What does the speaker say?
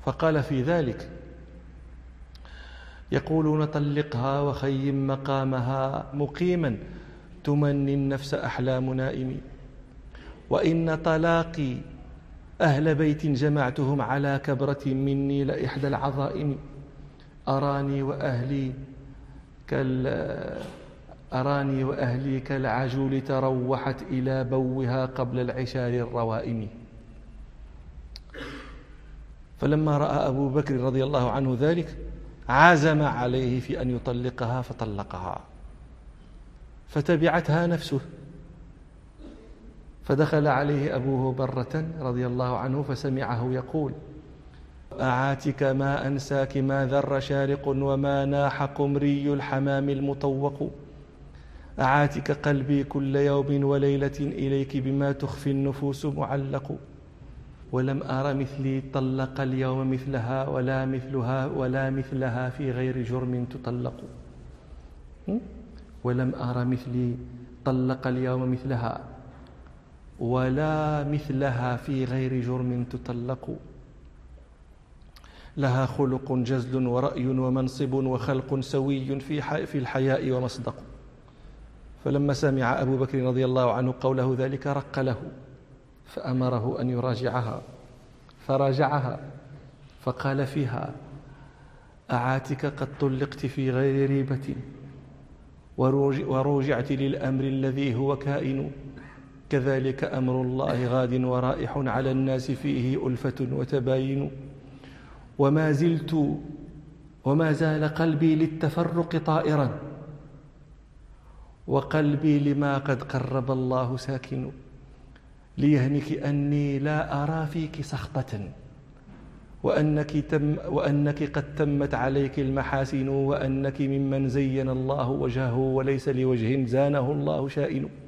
فقال في ذلك: يقولون طلقها وخيم مقامها مقيما تمني النفس أحلام نائم، وإن طلاقي أهل بيت جمعتهم على كبرة مني لإحدى العظائم، أراني وأهلي كالعجول تروحت إلى بوها قبل العشار الروائم. فلما رأى أبو بكر رضي الله عنه ذلك عزم عليه في أن يطلقها فطلقها، فتبعتها نفسه، فدخل عليه أبوه برة رضي الله عنه فسمعه يقول: أعاتك ما أنساك ما ذر شارق وما ناح قمري الحمام المطوق، أعاتك قلبي كل يوم وليلة إليك بما تخفي النفوس معلق، ولم أر مثلي طلق اليوم مثلها ولا مثلها في غير جرم تطلق. ولم أر مثلي طلق اليوم مثلها ولا مثلها في غير جرم تطلق، لها خلق جزل ورأي ومنصب وخلق سوي في الحياء ومصدق. فلما سمع أبو بكر رضي الله عنه قوله ذلك رق له، فأمره أن يراجعها، فراجعها فقال فيها: أعاتك قد طلقت في غير ريبة وروجعت للأمر الذي هو كائن، كذلك أمر الله غاد ورائح على الناس فيه ألفة وتباين، وما زال قلبي للتفرق طائرا، وقلبي لما قد قرب الله ساكن، ليهنك أني لا أرى فيك سخطة، وأنك قد تمت عليك المحاسن، وأنك ممن زين الله وجهه وليس لوجه زانه الله شائن.